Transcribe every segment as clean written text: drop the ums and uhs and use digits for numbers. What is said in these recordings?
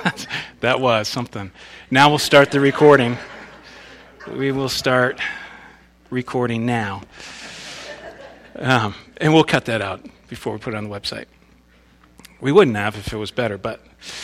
That was something. Now we'll start the recording. We will start recording now. And we'll cut that out before we put it on the website. We wouldn't have if it was better, but...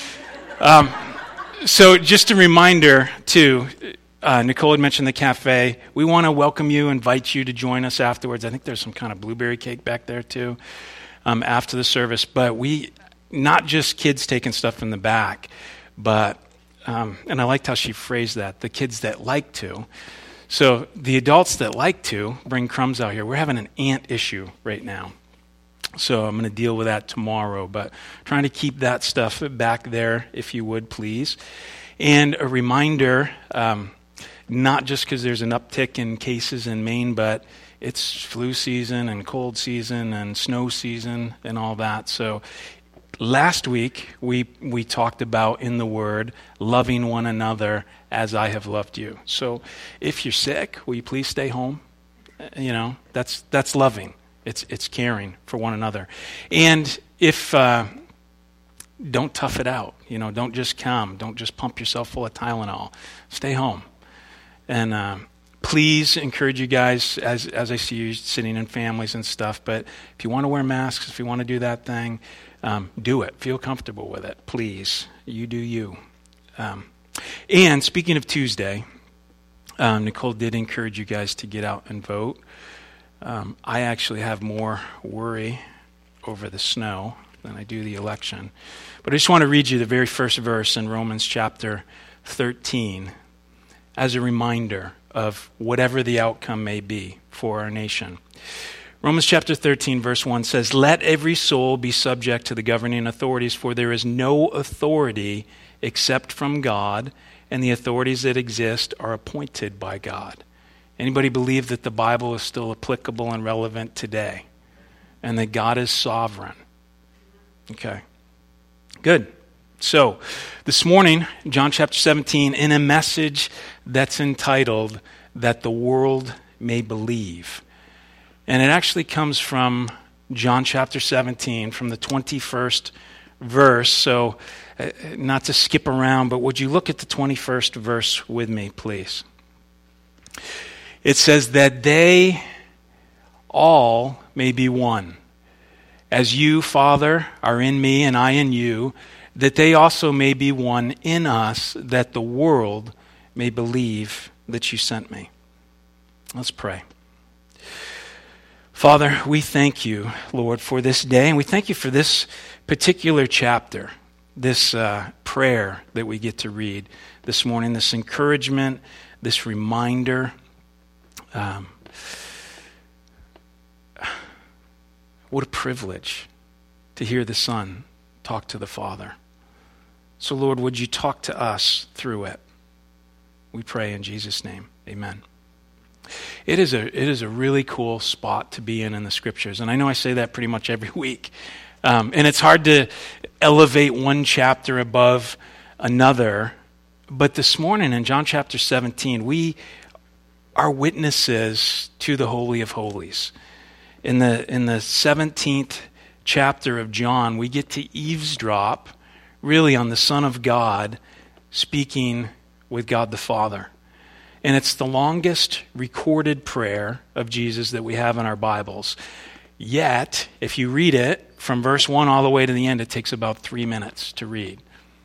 So just a reminder, too, Nicole had mentioned the cafe. We want to welcome you, invite you to join us afterwards. I think there's some kind of blueberry cake back there, too, after the service. But not just kids taking stuff in the back, but, and I liked how she phrased that, the kids that like to. So the adults that like to bring crumbs out here. We're having an ant issue right now. So I'm going to deal with that tomorrow, but trying to keep that stuff back there, if you would, please. And a reminder, not just because there's an uptick in cases in Maine, but it's flu season and cold season and snow season and all that. So last week, we talked about in the Word, loving one another as I have loved you. So if you're sick, will you please stay home? You know, that's loving. It's caring for one another. And if, don't tough it out. You know, don't just come. Don't just pump yourself full of Tylenol. Stay home. And please encourage you guys, as I see you sitting in families and stuff, but if you want to wear masks, if you want to do that thing, do it. Feel comfortable with it. Please. You do you. And speaking of Tuesday, Nicole did encourage you guys to get out and vote. I actually have more worry over the snow than I do the election. But I just want to read you the very first verse in Romans chapter 13 as a reminder of whatever the outcome may be for our nation. Romans chapter 13 verse 1 says, "Let every soul be subject to the governing authorities, for there is no authority except from God, and the authorities that exist are appointed by God." Anybody believe that the Bible is still applicable and relevant today? And that God is sovereign? Okay. Good. So, this morning, John chapter 17, in a message that's entitled, "That the World May Believe." And it actually comes from John chapter 17, from the 21st verse. So, not to skip around, but would you look at the 21st verse with me, please? It says that they all may be one. As you, Father, are in me and I in you, that they also may be one in us, that the world may believe that you sent me. Let's pray. Father, we thank you, Lord, for this day, and we thank you for this particular chapter, this prayer that we get to read this morning, this encouragement, this reminder. What a privilege to hear the Son talk to the Father. So, Lord, would you talk to us through it? We pray in Jesus' name. Amen. It is a really cool spot to be in the Scriptures, and I know I say that pretty much every week. And it's hard to elevate one chapter above another. But this morning in John chapter 17, we are witnesses to the Holy of Holies. In the 17th chapter of John, we get to eavesdrop really on the Son of God speaking with God the Father. And it's the longest recorded prayer of Jesus that we have in our Bibles. Yet, if you read it from verse 1 all the way to the end, it takes about 3 minutes to read.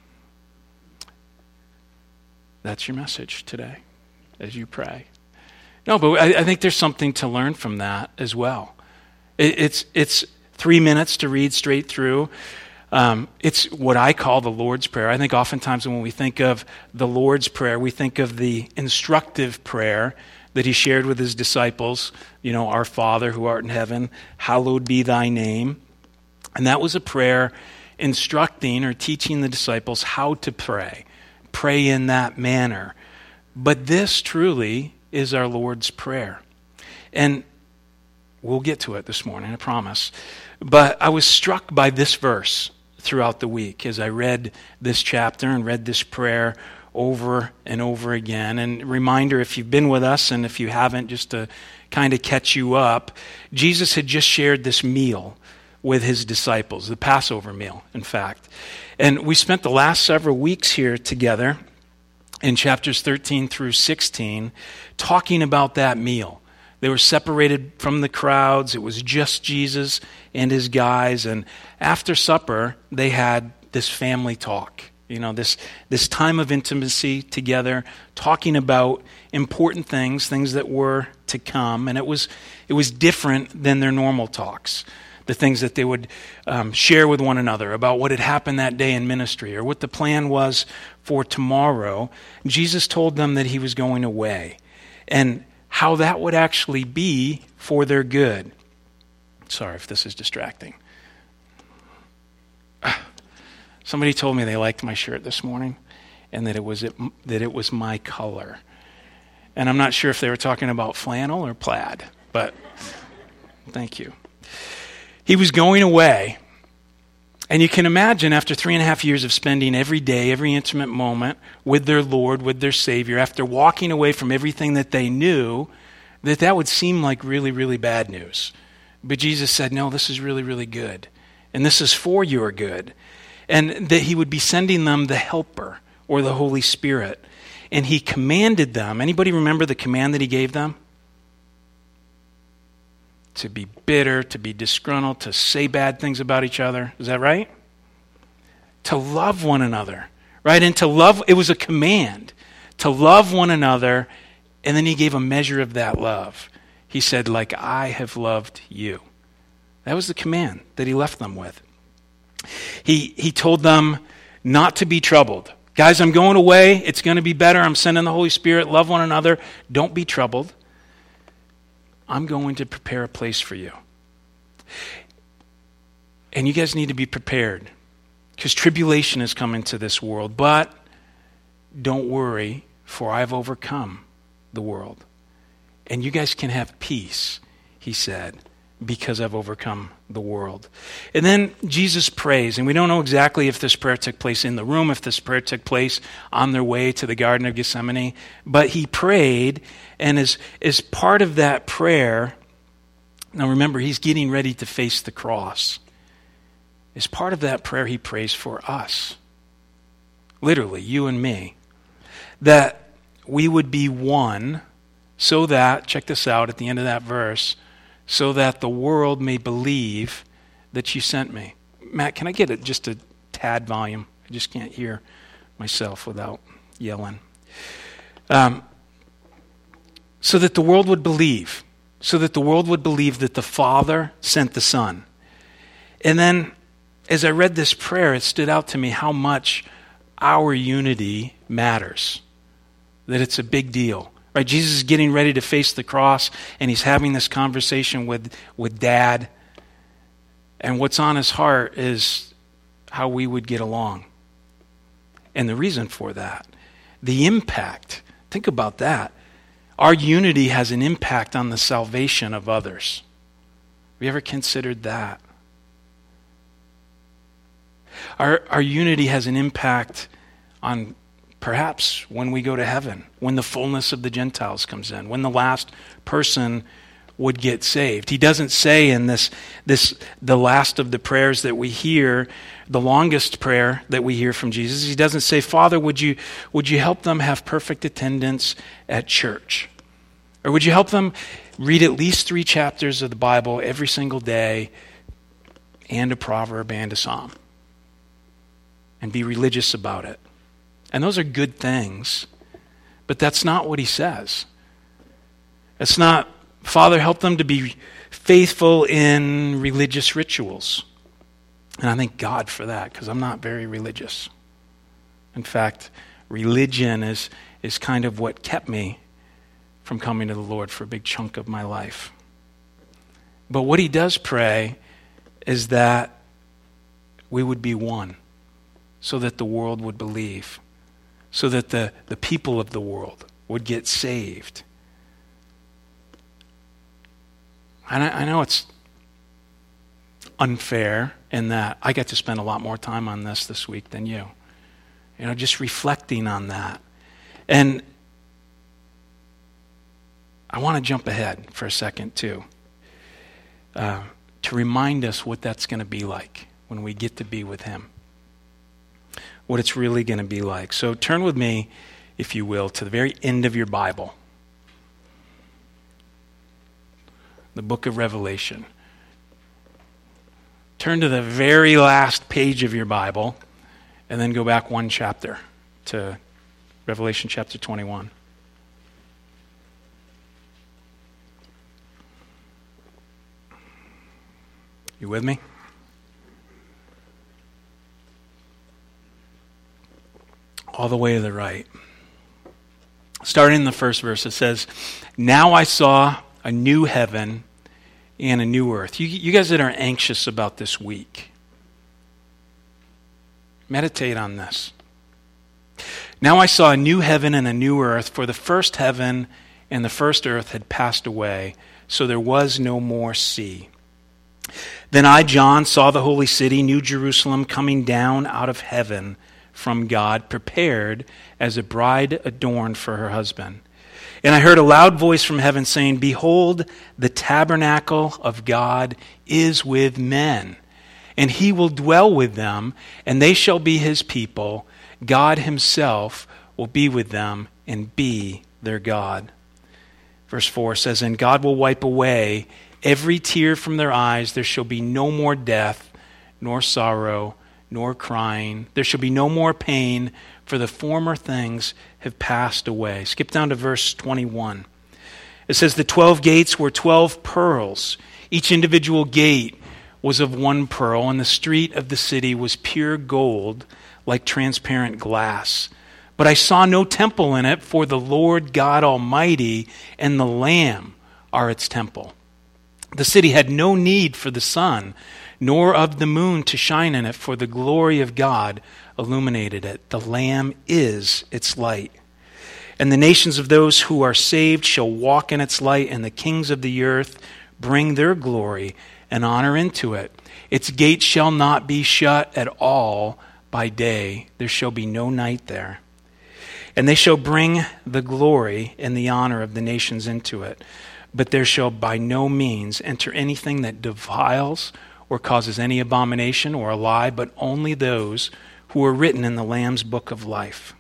That's your message today as you pray. No, but I think there's something to learn from that as well. It's 3 minutes to read straight through. It's what I call the Lord's Prayer. I think oftentimes when we think of the Lord's Prayer, we think of the instructive prayer that he shared with his disciples. You know, "Our Father who art in heaven, hallowed be thy name." And that was a prayer instructing or teaching the disciples how to pray. Pray in that manner. But this truly is our Lord's Prayer. And we'll get to it this morning, I promise. But I was struck by this verse throughout the week as I read this chapter and read this prayer over and over again. And reminder, if you've been with us and if you haven't, just to kind of catch you up, Jesus had just shared this meal with his disciples, the Passover meal, in fact. And we spent the last several weeks here together in chapters 13 through 16 talking about that meal. They were separated from the crowds. It was just Jesus and his guys. And after supper, they had this family talk. This time of intimacy together, talking about important things that were to come. And it was different than their normal talks. The things that they would share with one another about what had happened that day in ministry or what the plan was for tomorrow. Jesus told them that he was going away and how that would actually be for their good. Sorry if this is distracting. Somebody told me they liked my shirt this morning and that it was my color. And I'm not sure if they were talking about flannel or plaid, but thank you. He was going away, and you can imagine after 3.5 years of spending every day, every intimate moment with their Lord, with their Savior, after walking away from everything that they knew, that would seem like really, really bad news. But Jesus said, no, this is really, really good, and this is for your good. And that he would be sending them the Helper or the Holy Spirit. And he commanded them. Anybody remember the command that he gave them? To be bitter, to be disgruntled, to say bad things about each other. Is that right? To love one another. Right? And to love, it was a command. To love one another. And then he gave a measure of that love. He said, like I have loved you. That was the command that he left them with. He told them not to be troubled. Guys, I'm going away. It's going to be better. I'm sending the Holy Spirit. Love one another. Don't be troubled. I'm going to prepare a place for you. And you guys need to be prepared because tribulation has come into this world. But don't worry, for I've overcome the world. And you guys can have peace, he said, because I've overcome the world. And then Jesus prays, and we don't know exactly if this prayer took place in the room, if this prayer took place on their way to the Garden of Gethsemane, but he prayed, and as part of that prayer, now remember, he's getting ready to face the cross. As part of that prayer, he prays for us, literally, you and me, that we would be one so that, check this out at the end of that verse, so that the world may believe that you sent me. Matt, can I get just a tad volume? I just can't hear myself without yelling. So that the world would believe. So that the world would believe that the Father sent the Son. And then, as I read this prayer, it stood out to me how much our unity matters. That it's a big deal. Right, Jesus is getting ready to face the cross, and he's having this conversation with Dad. And what's on his heart is how we would get along. And the reason for that, the impact, think about that. Our unity has an impact on the salvation of others. Have you ever considered that? Our unity has an impact on perhaps when we go to heaven, when the fullness of the Gentiles comes in, when the last person would get saved. He doesn't say in this the last of the prayers that we hear, the longest prayer that we hear from Jesus, he doesn't say, Father, would you help them have perfect attendance at church? Or would you help them read at least 3 chapters of the Bible every single day and a proverb and a psalm? And be religious about it. And those are good things, but that's not what he says. It's not, Father, help them to be faithful in religious rituals. And I thank God for that, because I'm not very religious. In fact, religion is kind of what kept me from coming to the Lord for a big chunk of my life. But what he does pray is that we would be one, so that the world would believe. So that the people of the world would get saved. And I know it's unfair in that I got to spend a lot more time on this week than you. Just reflecting on that. And I want to jump ahead for a second too. to remind us what that's going to be like when we get to be with him, what it's really going to be like. So turn with me, if you will, to the very end of your Bible, the book of Revelation. Turn to the very last page of your Bible, and then go back one chapter to Revelation chapter 21. You with me? All the way to the right. Starting in the first verse, it says, "Now I saw a new heaven and a new earth." You guys that are anxious about this week, meditate on this. "Now I saw a new heaven and a new earth, for the first heaven and the first earth had passed away, so there was no more sea. Then I, John, saw the holy city, New Jerusalem, coming down out of heaven from God, prepared as a bride adorned for her husband. And I heard a loud voice from heaven saying, 'Behold, the tabernacle of God is with men, and he will dwell with them, and they shall be his people. God himself will be with them and be their God.'" Verse 4 says, "And God will wipe away every tear from their eyes. There shall be no more death, nor sorrow, nor crying. There shall be no more pain, for the former things have passed away." Skip down to verse 21. It says, "The 12 gates were 12 pearls. Each individual gate was of one pearl, and the street of the city was pure gold, like transparent glass. But I saw no temple in it, for the Lord God Almighty and the Lamb are its temple. The city had no need for the sun, nor of the moon to shine in it, for the glory of God illuminated it. The Lamb is its light. And the nations of those who are saved shall walk in its light, and the kings of the earth bring their glory and honor into it. Its gates shall not be shut at all by day. There shall be no night there. And they shall bring the glory and the honor of the nations into it. But there shall by no means enter anything that defiles or causes any abomination or a lie, but only those who are written in the Lamb's book of life."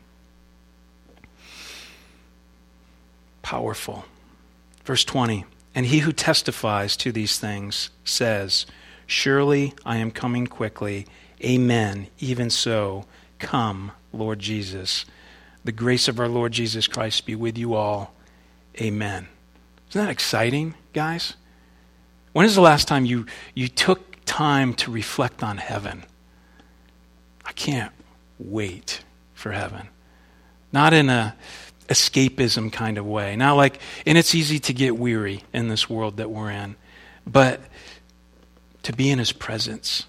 Powerful. Verse 20, "And he who testifies to these things says, 'Surely I am coming quickly. Amen. Even so, come, Lord Jesus. The grace of our Lord Jesus Christ be with you all. Amen.'" Isn't that exciting, guys? When is the last time you took time to reflect on heaven? I can't wait for heaven. Not in a escapism kind of way. Not like, and it's easy to get weary in this world that we're in, but to be in his presence,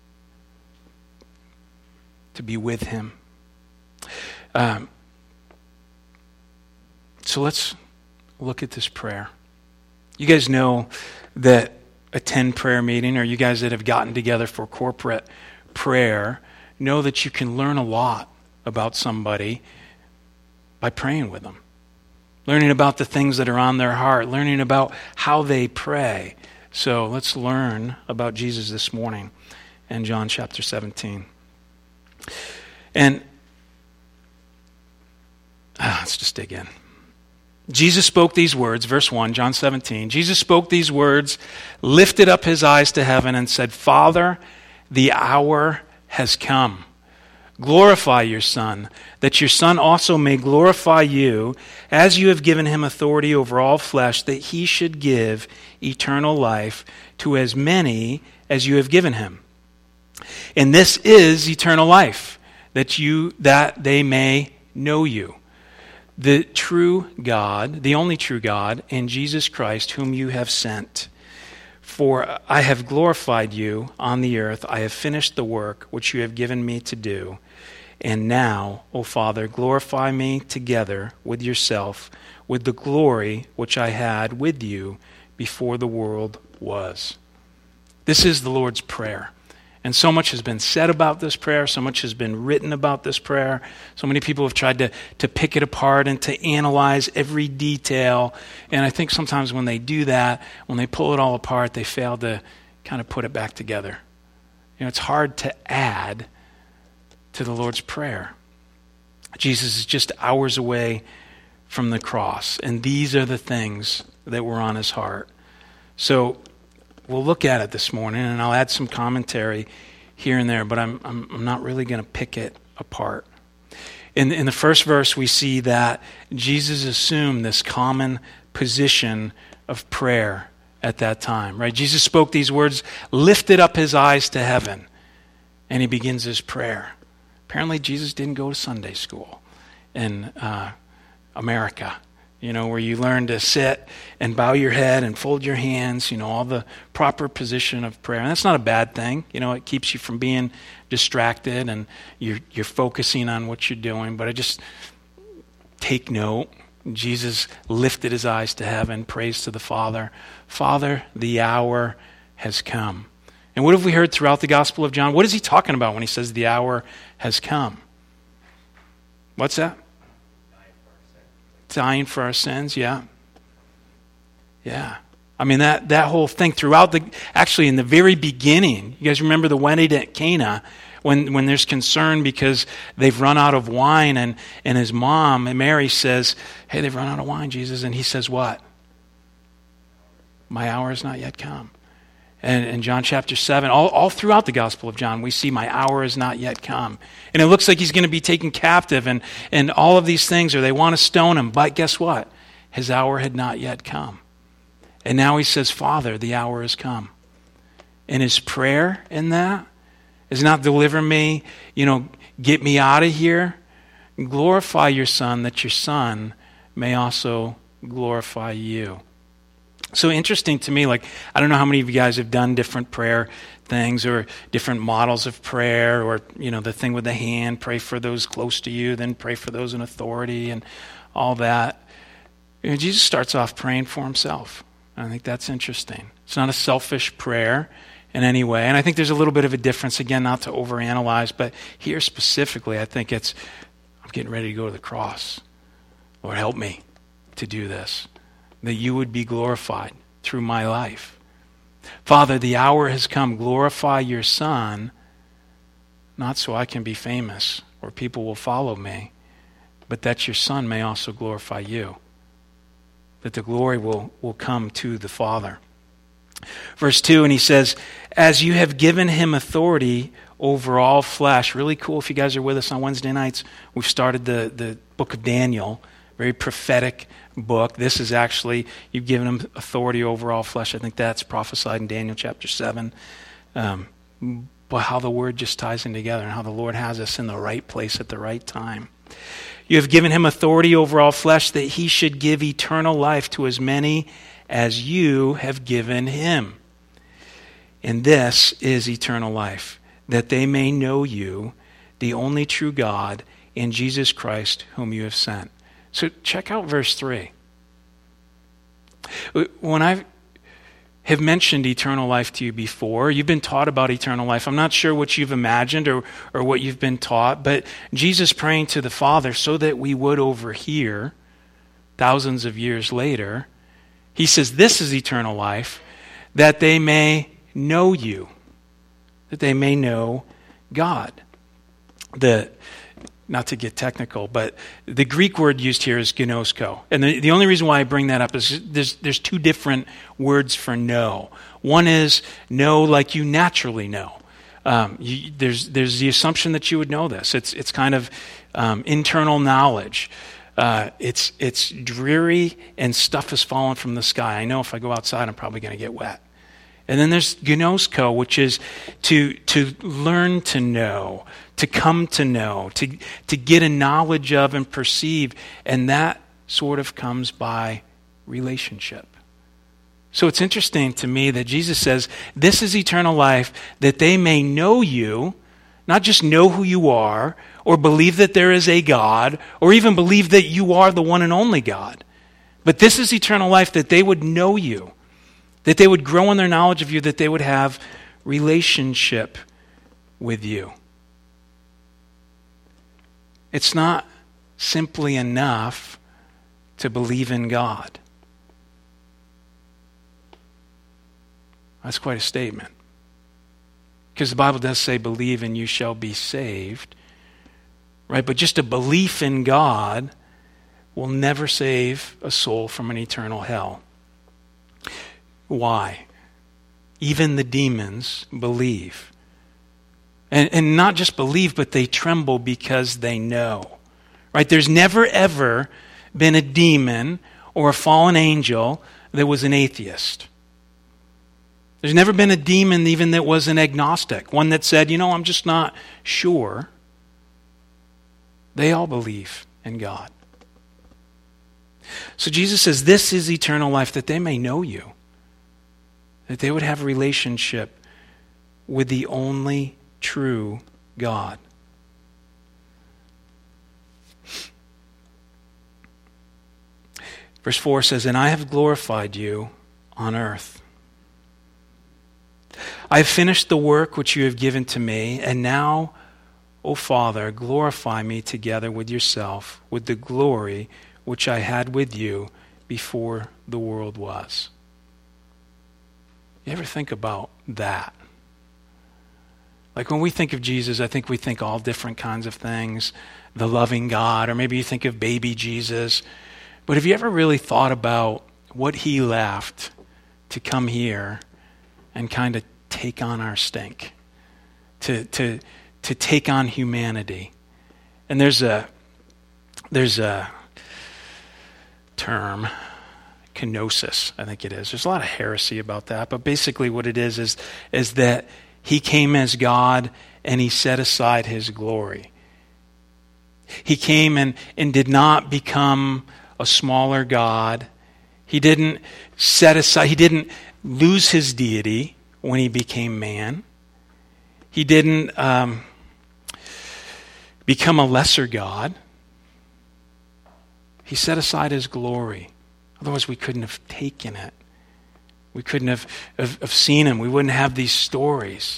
to be with him. So let's look at this prayer. You guys know that attend prayer meeting, or you guys that have gotten together for corporate prayer, know that you can learn a lot about somebody by praying with them. Learning about the things that are on their heart, learning about how they pray. So let's learn about Jesus this morning in John chapter 17. And let's just dig in. Jesus spoke these words, verse 1, John 17. Jesus spoke these words, lifted up his eyes to heaven, and said, "Father, the hour has come. Glorify your Son, that your Son also may glorify you, as you have given him authority over all flesh, that he should give eternal life to as many as you have given him. And this is eternal life, that they may know you, the true God, the only true God, and Jesus Christ, whom you have sent. For I have glorified you on the earth. I have finished the work which you have given me to do. And now, O Father, glorify me together with yourself, with the glory which I had with you before the world was." This is the Lord's Prayer. And so much has been said about this prayer. So much has been written about this prayer. So many people have tried to pick it apart and to analyze every detail. And I think sometimes when they do that, when they pull it all apart, they fail to kind of put it back together. It's hard to add to the Lord's Prayer. Jesus is just hours away from the cross, and these are the things that were on his heart. So we'll look at it this morning, and I'll add some commentary here and there, but I'm not really going to pick it apart. In the first verse, we see that Jesus assumed this common position of prayer at that time, right? Jesus spoke these words, lifted up his eyes to heaven, and he begins his prayer. Apparently, Jesus didn't go to Sunday school in America, where you learn to sit and bow your head and fold your hands, all the proper position of prayer. And that's not a bad thing. It keeps you from being distracted and you're focusing on what you're doing. But I just take note. Jesus lifted his eyes to heaven, prays to the Father. Father, the hour has come. And what have we heard throughout the Gospel of John? What is he talking about when he says the hour has come? What's that? Dying for our sins, yeah. Yeah. I mean, that whole thing throughout actually in the very beginning, you guys remember the wedding at Cana, when there's concern because they've run out of wine, and his mom, and Mary, says, hey, they've run out of wine, Jesus. And he says what? My hour has not yet come. And in John chapter 7, all throughout the Gospel of John, we see my hour has not yet come. And it looks like he's going to be taken captive and all of these things, or they want to stone him. But guess what? His hour had not yet come. And now he says, Father, the hour has come. And his prayer in that is not deliver me, get me out of here. Glorify your Son, that your Son may also glorify you. So interesting to me, I don't know how many of you guys have done different prayer things or different models of prayer, or, the thing with the hand, pray for those close to you, then pray for those in authority and all that. Jesus starts off praying for himself. I think that's interesting. It's not a selfish prayer in any way. And I think there's a little bit of a difference, again, not to overanalyze, but here specifically, I think it's, I'm getting ready to go to the cross. Lord, help me to do this, that you would be glorified through my life. Father, the hour has come. Glorify your Son, not so I can be famous or people will follow me, but that your Son may also glorify you, that the glory will come to the Father. Verse 2, and he says, as you have given him authority over all flesh. Really cool if you guys are with us on Wednesday nights. We've started the book of Daniel, very prophetic book. This is actually, you've given him authority over all flesh. I think that's prophesied in Daniel chapter 7. But how the word just ties in together and how the Lord has us in the right place at the right time. You have given him authority over all flesh, that he should give eternal life to as many as you have given him. And this is eternal life, that they may know you, the only true God, and Jesus Christ, whom you have sent. So check out verse 3. When I have mentioned eternal life to you before, you've been taught about eternal life. I'm not sure what you've imagined or what you've been taught, but Jesus praying to the Father so that we would overhear thousands of years later. He says, this is eternal life, that they may know you, that they may know God. Not to get technical, but the Greek word used here is gnosko. And the only reason why I bring that up is there's two different words for know. One is know like you naturally know. There's the assumption that you would know this. It's kind of internal knowledge. It's dreary and stuff is falling from the sky. I know if I go outside, I'm probably going to get wet. And then there's gnosko, which is to learn to know, to come to know, to get a knowledge of and perceive. And that sort of comes by relationship. So it's interesting to me that Jesus says, this is eternal life, that they may know you, not just know who you are, or believe that there is a God, or even believe that you are the one and only God. But this is eternal life, that they would know you, that they would grow in their knowledge of you, that they would have relationship with you. It's not simply enough to believe in God. That's quite a statement. Because the Bible does say, believe and you shall be saved. Right? But just a belief in God will never save a soul from an eternal hell. Why? Even the demons believe. And not just believe, but they tremble because they know. Right? There's never ever been a demon or a fallen angel that was an atheist. There's never been a demon even that was an agnostic, one that said, I'm just not sure. They all believe in God. So Jesus says, this is eternal life, that they may know you, that they would have a relationship with the only true God. Verse 4 says, and I have glorified you on earth. I have finished the work which you have given to me, and now, O Father, glorify me together with yourself, with the glory which I had with you before the world was. You ever think about that? Like when we think of Jesus, I think we think all different kinds of things. The loving God, or maybe you think of baby Jesus. But have you ever really thought about what he left to come here and kind of take on our stink? To take on humanity. And there's a term, kenosis, I think it is. There's a lot of heresy about that, but basically what it is that he came as God and he set aside his glory. He came and did not become a smaller God. He didn't lose his deity when he became man. He didn't become a lesser God. He set aside his glory. Otherwise we couldn't have taken it. We couldn't have seen him. We wouldn't have these stories.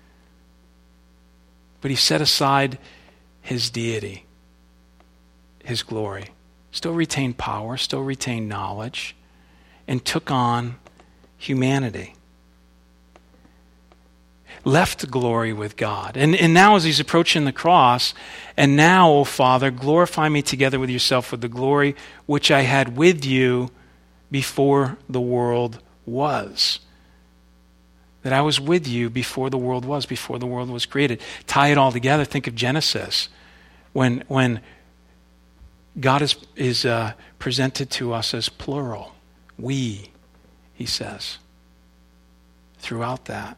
But he set aside his deity, his glory. Still retained power, still retained knowledge, and took on humanity. Left glory with God. And now as he's approaching the cross, and now, O Father, glorify me together with yourself with the glory which I had with you before the world was. That I was with you before the world was created. Tie it all together. Think of Genesis. When God is presented to us as plural. We, he says. Throughout that.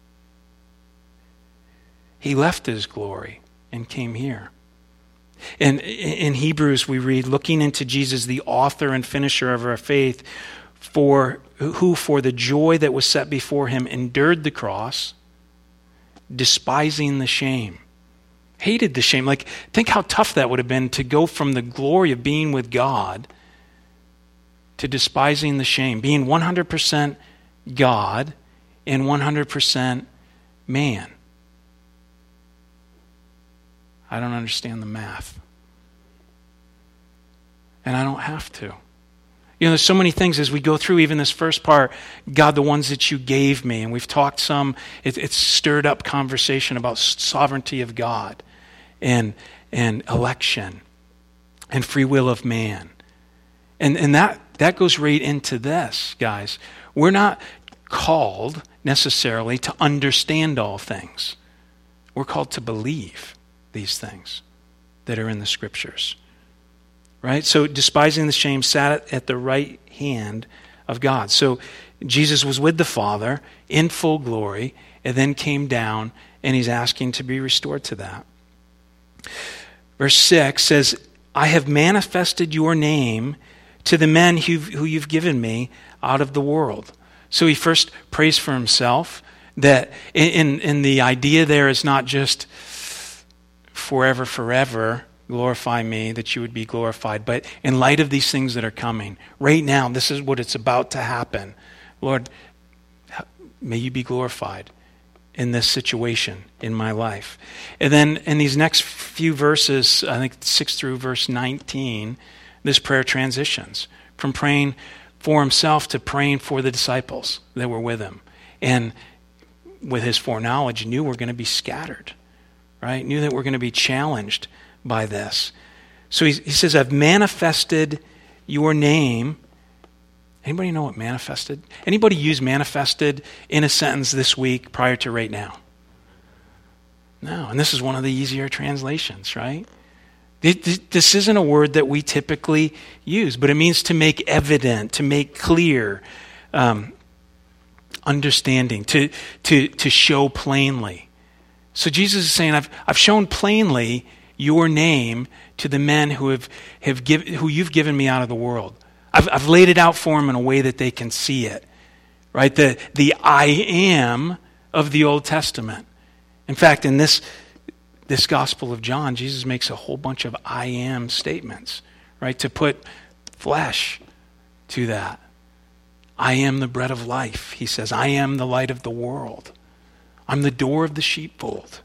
He left his glory and came here. And in Hebrews we read, looking into Jesus, the author and finisher of our faith, who for the joy that was set before him endured the cross, despising the shame. Hated the shame. Like, think how tough that would have been to go from the glory of being with God to despising the shame. Being 100% God and 100% man. I don't understand the math. And I don't have to. There's so many things as we go through even this first part, God, the ones that you gave me. And we've talked some, it's stirred up conversation about sovereignty of God and election and free will of man. And that goes right into this, guys. We're not called necessarily to understand all things. We're called to believe these things that are in the scriptures. Right? So despising the shame, sat at the right hand of God. So Jesus was with the Father in full glory and then came down and he's asking to be restored to that. Verse 6 says, I have manifested your name to the men who you've given me out of the world. So he first prays for himself, that in the idea there is not just forever, glorify me, that you would be glorified. But in light of these things that are coming, right now, this is what it's about to happen. Lord, may you be glorified in this situation in my life. And then in these next few verses, I think 6 through verse 19, this prayer transitions from praying for himself to praying for the disciples that were with him. and with his foreknowledge knew we're going to be scattered, right? Knew that we're going to be challenged by this. So he says, I've manifested your name. Anybody know what manifested? Anybody use manifested in a sentence this week prior to right now? No, and this is one of the easier translations, right? This isn't a word that we typically use, but it means to make evident, to make clear, understanding, to show plainly. So Jesus is saying, I've shown plainly your name to the men who you've given me out of the world. I've laid it out for them in a way that they can see it, right? The I am of the Old Testament. In fact, in this Gospel of John, Jesus makes a whole bunch of I am statements, right? To put flesh to that. I am the bread of life, he says. I am the light of the world. I'm the door of the sheepfold.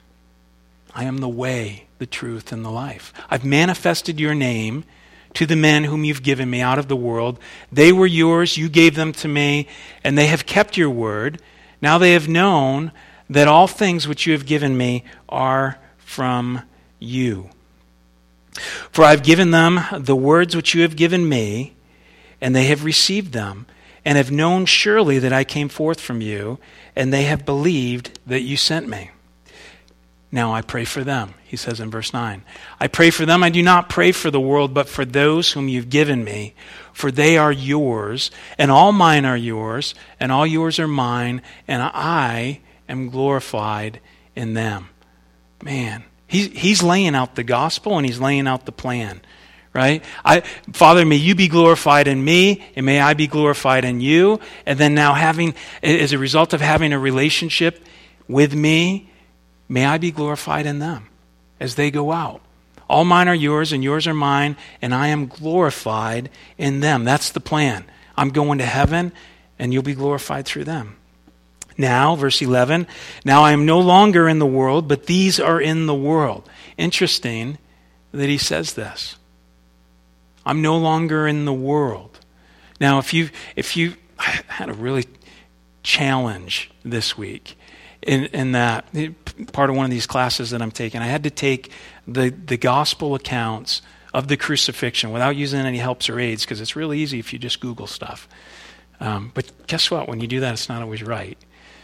I am the way, the truth, and the life. I've manifested your name to the men whom you've given me out of the world. They were yours, you gave them to me, and they have kept your word. Now they have known that all things which you have given me are from you. For I've given them the words which you have given me, and they have received them, and have known surely that I came forth from you, and they have believed that you sent me. Now I pray for them, he says in verse 9. I pray for them. I do not pray for the world, but for those whom you've given me, for they are yours, and all mine are yours, and all yours are mine, and I am glorified in them. Man, he's laying out the gospel and he's laying out the plan, right? Father, may you be glorified in me, and may I be glorified in you. And then now as a result of having a relationship with me, may I be glorified in them as they go out. All mine are yours and yours are mine, and I am glorified in them. That's the plan. I'm going to heaven and you'll be glorified through them. Now, verse 11, now I am no longer in the world, but these are in the world. Interesting that he says this. I'm no longer in the world. Now, if you I had a really challenge this week in that part of one of these classes that I'm taking. I had to take the gospel accounts of the crucifixion without using any helps or aids, because it's really easy if you just Google stuff. But guess what? When you do that, it's not always right.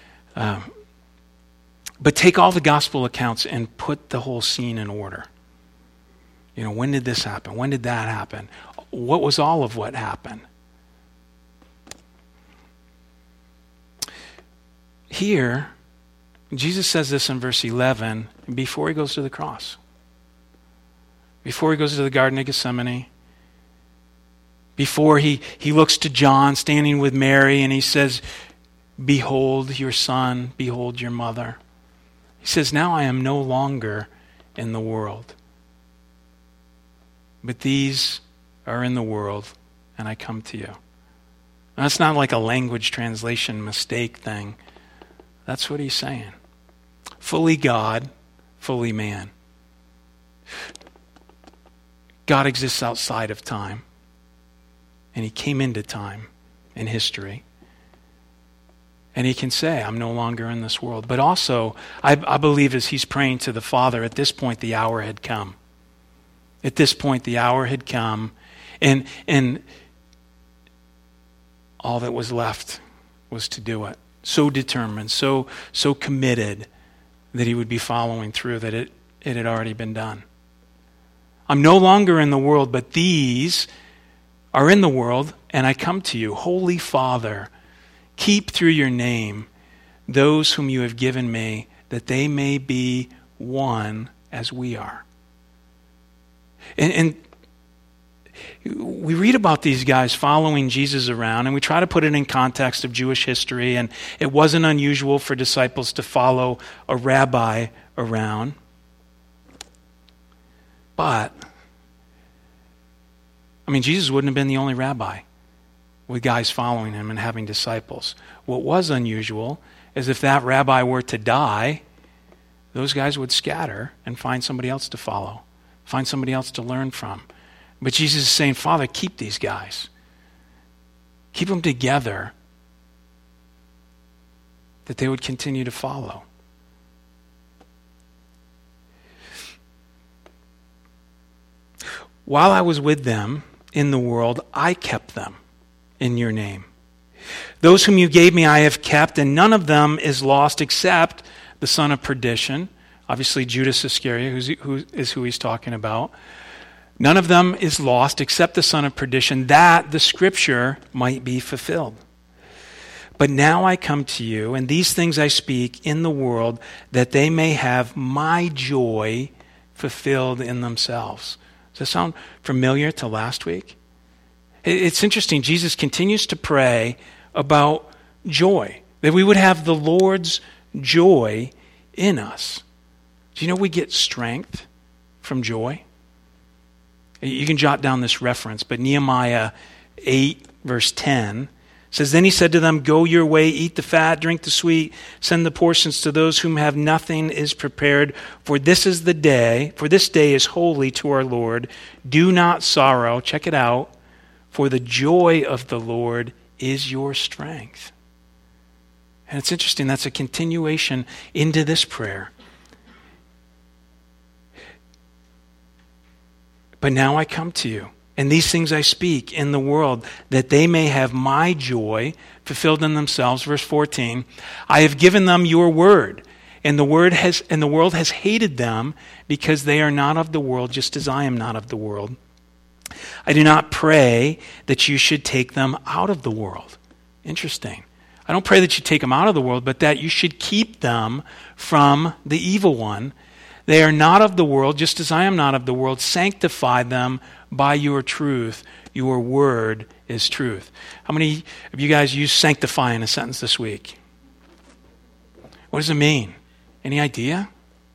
But take all the gospel accounts and put the whole scene in order. You know, when did this happen? When did that happen? What was all of what happened? Here, Jesus says this in verse 11 before he goes to the cross. Before he goes to the Garden of Gethsemane. Before he looks to John standing with Mary and he says, behold your son, behold your mother. He says, now I am no longer in the world, but these are in the world, and I come to you. And that's not like a language translation mistake thing. That's what he's saying. Fully God, fully man. God exists outside of time, and he came into time in history. And he can say, I'm no longer in this world. But also, I believe as he's praying to the Father, at this point the hour had come. At this point the hour had come, and all that was left was to do it. So determined, so committed that he would be following through, that it had already been done. I'm no longer in the world, but these are in the world, and I come to you. Holy Father, keep through your name those whom you have given me, that they may be one as we are. And we read about these guys following Jesus around, and we try to put it in context of Jewish history, and it wasn't unusual for disciples to follow a rabbi around. But, I mean, Jesus wouldn't have been the only rabbi with guys following him and having disciples. What was unusual is if that rabbi were to die, those guys would scatter and find somebody else to follow, find somebody else to learn from. But Jesus is saying, Father, keep these guys. Keep them together that they would continue to follow. While I was with them in the world, I kept them in your name. Those whom you gave me I have kept, and none of them is lost except the son of perdition. Obviously Judas Iscariot, who he's talking about. None of them is lost except the son of perdition, that the scripture might be fulfilled. But now I come to you, and these things I speak in the world, that they may have my joy fulfilled in themselves. Does that sound familiar to last week? It's interesting. Jesus continues to pray about joy, that we would have the Lord's joy in us. Do you know we get strength from joy? You can jot down this reference, but Nehemiah 8, verse 10 says, Then he said to them, Go your way, eat the fat, drink the sweet, send the portions to those whom have nothing is prepared. For this is the day, for this day is holy to our Lord. Do not sorrow. Check it out. For the joy of the Lord is your strength. And it's interesting, that's a continuation into this prayer. But now I come to you, and these things I speak in the world, that they may have my joy fulfilled in themselves. Verse 14, I have given them your word, and the world has hated them, because they are not of the world, just as I am not of the world. I do not pray that you should take them out of the world. Interesting. I don't pray that you take them out of the world, but that you should keep them from the evil one. They are not of the world, just as I am not of the world. Sanctify them by your truth. Your word is truth. How many of you guys use sanctify in a sentence this week? What does it mean? Any idea?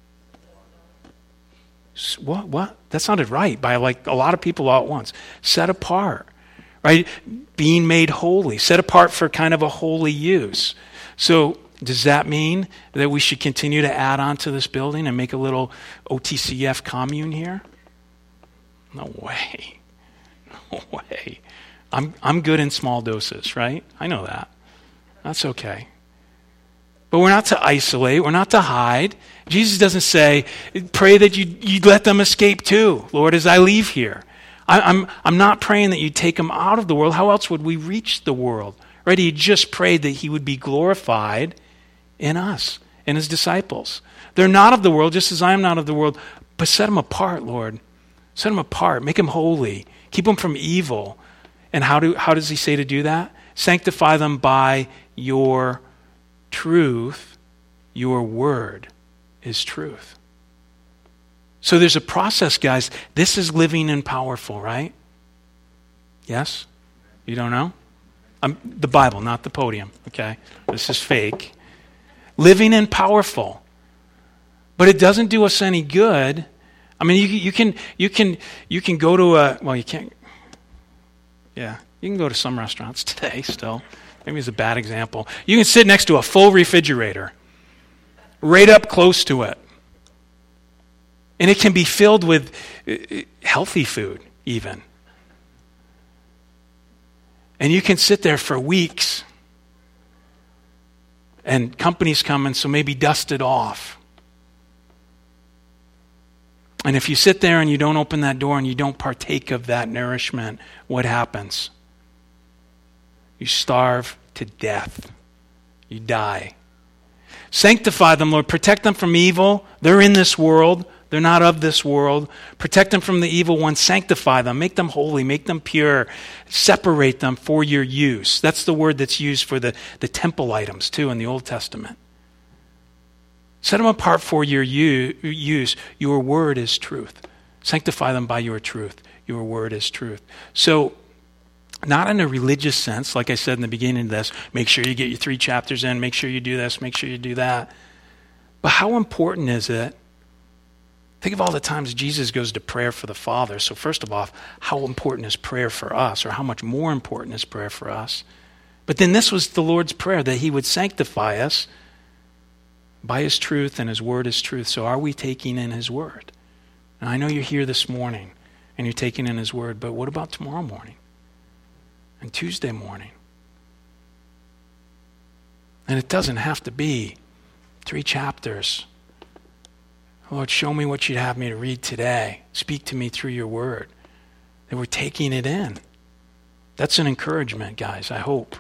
What? That sounded right by like a lot of people all at once. Set apart, right? Being made holy. Set apart for kind of a holy use. So does that mean that we should continue to add on to this building and make a little OTCF commune here? No way. No way. I'm good in small doses, right? I know that. That's okay. But we're not to isolate. We're not to hide. Jesus doesn't say, pray that you let them escape too, Lord, as I leave here. I'm not praying that you take them out of the world. How else would we reach the world? Right? He just prayed that he would be glorified in us, in his disciples. They're not of the world, just as I am not of the world. But set them apart, Lord. Set them apart. Make them holy. Keep them from evil. And how does he say to do that? Sanctify them by your truth. Your word is truth. So there's a process, guys. This is living and powerful, right? Yes? You don't know? The Bible, not the podium, okay? This is fake. Living and powerful. But it doesn't do us any good. I mean, you can go to you can't. Yeah, you can go to some restaurants today still. Maybe it's a bad example. You can sit next to a full refrigerator, right up close to it. And it can be filled with healthy food, even. And you can sit there for weeks. And companies come and so maybe dust it off. And if you sit there and you don't open that door and you don't partake of that nourishment, what happens? You starve to death. You die. Sanctify them, Lord. Protect them from evil. They're in this world. They're not of this world. Protect them from the evil one. Sanctify them. Make them holy. Make them pure. Separate them for your use. That's the word that's used for the temple items too in the Old Testament. Set them apart for your use. Your word is truth. Sanctify them by your truth. Your word is truth. So, not in a religious sense, like I said in the beginning of this, make sure you get your 3 chapters in, make sure you do this, make sure you do that. But how important is it? Think of all the times Jesus goes to prayer for the Father. So first of all, how important is prayer for us, or how much more important is prayer for us? But then this was the Lord's prayer, that he would sanctify us by his truth, and his word is truth. So are we taking in his word? Now I know you're here this morning and you're taking in his word, but what about tomorrow morning and Tuesday morning And it doesn't have to be 3 chapters. Lord, show me what you'd have me to read today. Speak to me through your word. That we're taking it in. That's an encouragement, guys, I hope.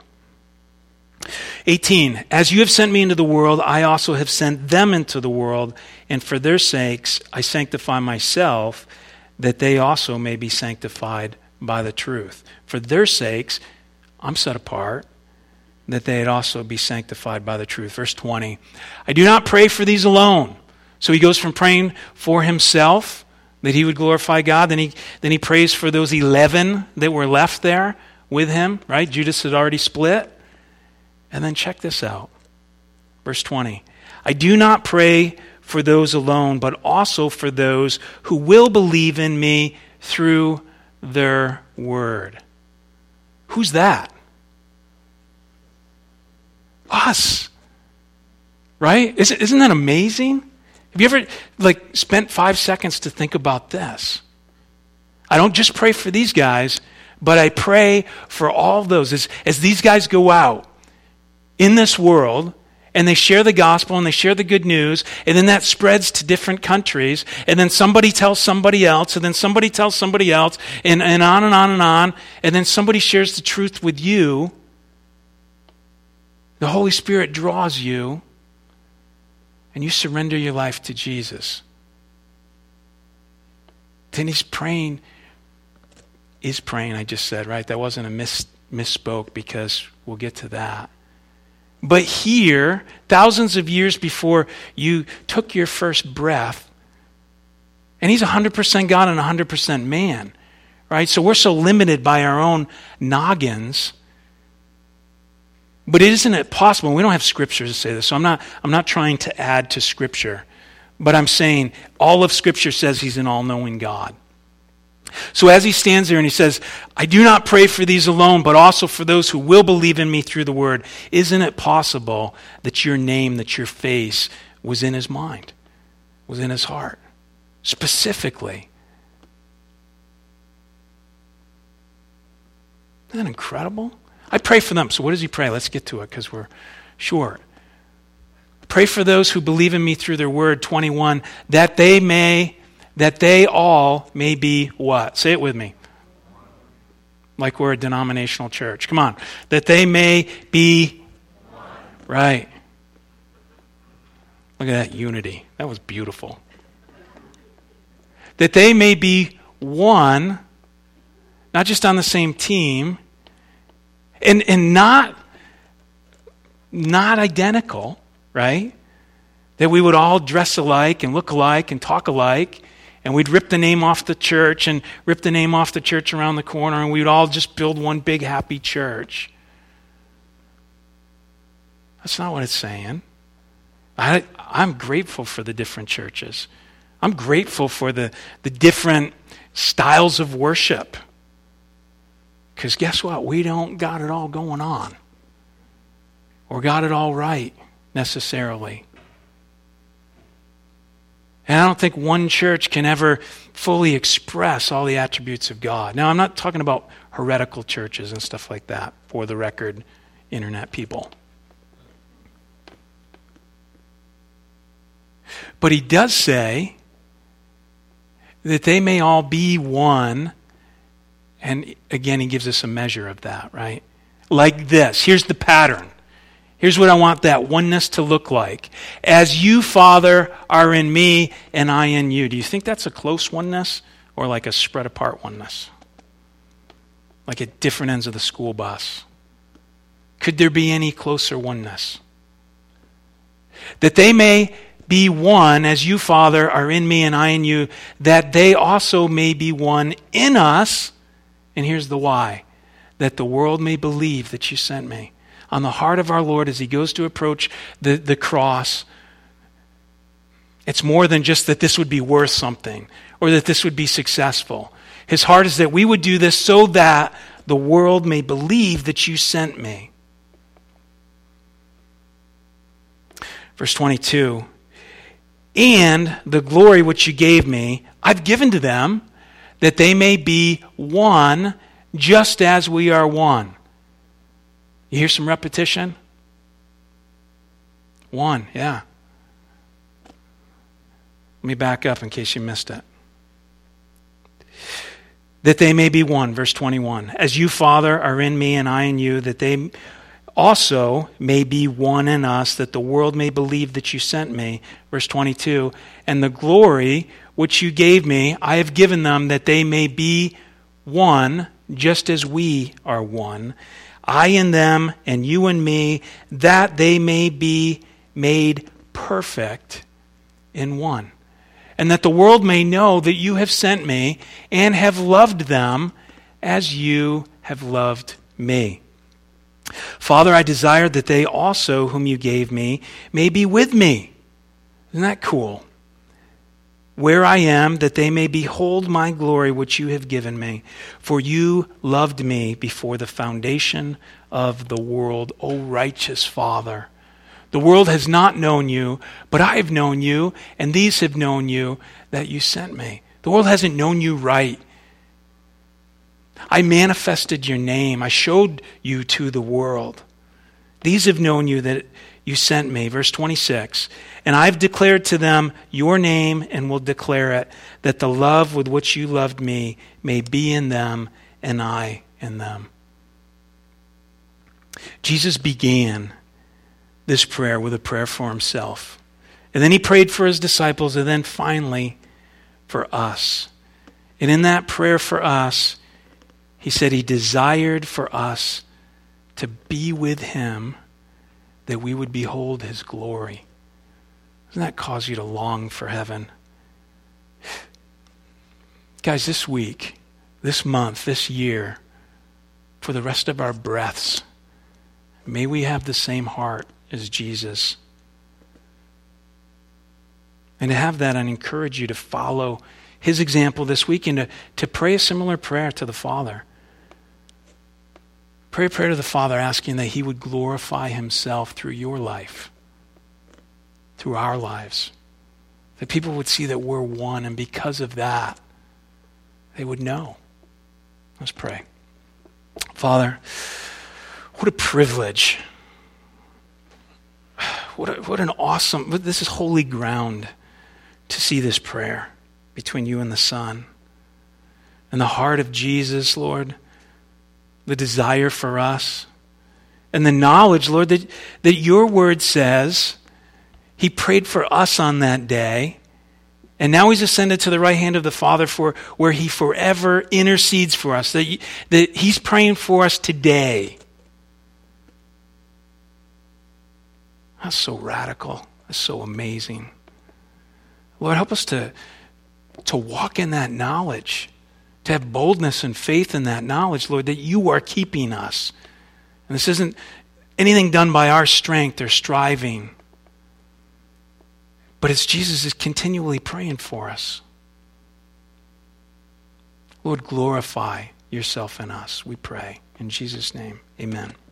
18, as you have sent me into the world, I also have sent them into the world, and for their sakes I sanctify myself, that they also may be sanctified by the truth. For their sakes, I'm set apart, that they'd also be sanctified by the truth. Verse 20, I do not pray for these alone. So he goes from praying for himself, that he would glorify God, then he prays for those 11 that were left there with him, right? Judas had already split. And then check this out. Verse 20, I do not pray for those alone, but also for those who will believe in me through their word. Who's that? Us. Right? Isn't that amazing? Have you ever spent 5 seconds to think about this? I don't just pray for these guys, but I pray for all those. As these guys go out in this world, and they share the gospel, and they share the good news, and then that spreads to different countries, and then somebody tells somebody else, and then somebody tells somebody else, and on and on and on, and then somebody shares the truth with you. The Holy Spirit draws you, and you surrender your life to Jesus. Then he's praying, I just said, right? That wasn't a misspoke, because we'll get to that. But here, thousands of years before you took your first breath, and he's 100% God and 100% man, right? So we're so limited by our own noggins. But isn't it possible? We don't have scripture to say this, so I'm not trying to add to scripture. But I'm saying all of scripture says he's an all-knowing God. So as he stands there and he says, I do not pray for these alone, but also for those who will believe in me through the word. Isn't it possible that your name, that your face was in his mind, was in his heart, specifically? Isn't that incredible? I pray for them. So what does he pray? Let's get to it because we're short. Pray for those who believe in me through their word, 21, that they all may be what? Say it with me. Like we're a denominational church. Come on. That they may be right. Look at that unity. That was beautiful. That they may be one, not just on the same team, and not identical, right? That we would all dress alike and look alike and talk alike, and we'd rip the name off the church and rip the name off the church around the corner, and we'd all just build one big happy church. That's not what it's saying. I'm grateful for the different churches. I'm grateful for the different styles of worship. Because guess what? We don't got it all going on. Or got it all right, necessarily. And I don't think one church can ever fully express all the attributes of God. Now, I'm not talking about heretical churches and stuff like that, for the record, internet people. But he does say that they may all be one. And again, he gives us a measure of that, right? Like this. Here's the pattern. Here's what I want that oneness to look like. As you, Father, are in me and I in you. Do you think that's a close oneness or like a spread apart oneness? Like at different ends of the school bus? Could there be any closer oneness? That they may be one, as you, Father, are in me and I in you, that they also may be one in us. And here's the why. That the world may believe that you sent me. On the heart of our Lord as he goes to approach the cross, it's more than just that this would be worth something or that this would be successful. His heart is that we would do this so that the world may believe that you sent me. Verse 22, and the glory which you gave me, I've given to them, that they may be one, just as we are one. You hear some repetition? One, yeah. Let me back up in case you missed it. That they may be one, verse 21. As you, Father, are in me and I in you, that they also may be one in us, that the world may believe that you sent me. Verse 22. And the glory which you gave me, I have given them, that they may be one, just as we are one. I in them and you in me, that they may be made perfect in one. And that the world may know that you have sent me and have loved them as you have loved me. Father, I desire that they also, whom you gave me, may be with me. Isn't that cool? Where I am, that they may behold my glory which you have given me. For you loved me before the foundation of the world, O righteous Father. The world has not known you, but I have known you, and these have known you, that you sent me. The world hasn't known you right. I manifested your name. I showed you to the world. These have known you, that you sent me. Verse 26. And I've declared to them your name and will declare it, that the love with which you loved me may be in them and I in them. Jesus began this prayer with a prayer for himself. And then he prayed for his disciples, and then finally for us. And in that prayer for us, he said he desired for us to be with him, that we would behold his glory. Doesn't that cause you to long for heaven? Guys, this week, this month, this year, for the rest of our breaths, may we have the same heart as Jesus. And to have that, I encourage you to follow his example this week and to pray a similar prayer to the Father. Pray a prayer to the Father asking that he would glorify himself through your life, through our lives. That people would see that we're one, and because of that, they would know. Let's pray. Father, what a privilege. What an awesome, this is holy ground to see this prayer between you and the Son. And the heart of Jesus, Lord, the desire for us, and the knowledge, Lord, that your word says he prayed for us on that day, and now he's ascended to the right hand of the Father, for where he forever intercedes for us, that he's praying for us today. That's so radical. That's so amazing. Lord, help us to walk in that knowledge, to have boldness and faith in that knowledge, Lord, that you are keeping us. And this isn't anything done by our strength or striving, but it's Jesus is continually praying for us. Lord, glorify yourself in us, we pray. In Jesus' name, amen.